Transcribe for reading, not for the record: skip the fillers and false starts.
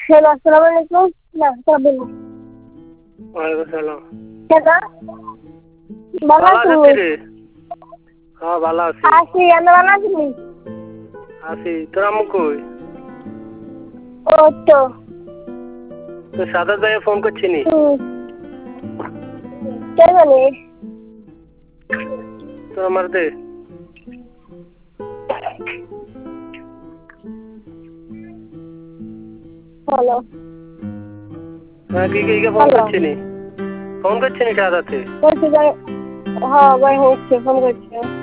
Hello, আসসালামু আলাইকুম। না, বলুন। ওয়ালাইকুম সালাম। কেডা? ভালো ভালো আছেন? আছিস রে? হ্যাঁ ভালো আছি। আছি, আমি ভালো আছি। আছি। তোর আম্মু কই? ও তো তোর সাদাত ভাইয়া ফোন করছিনি? কে জানে? তোর আমার দে। হ্যালো। হ্যাঁ কি ফোন করছিনি? ফোন করছিনি সাদাতে? হ্যাঁ ভাই হচ্ছে, ফোন করছে।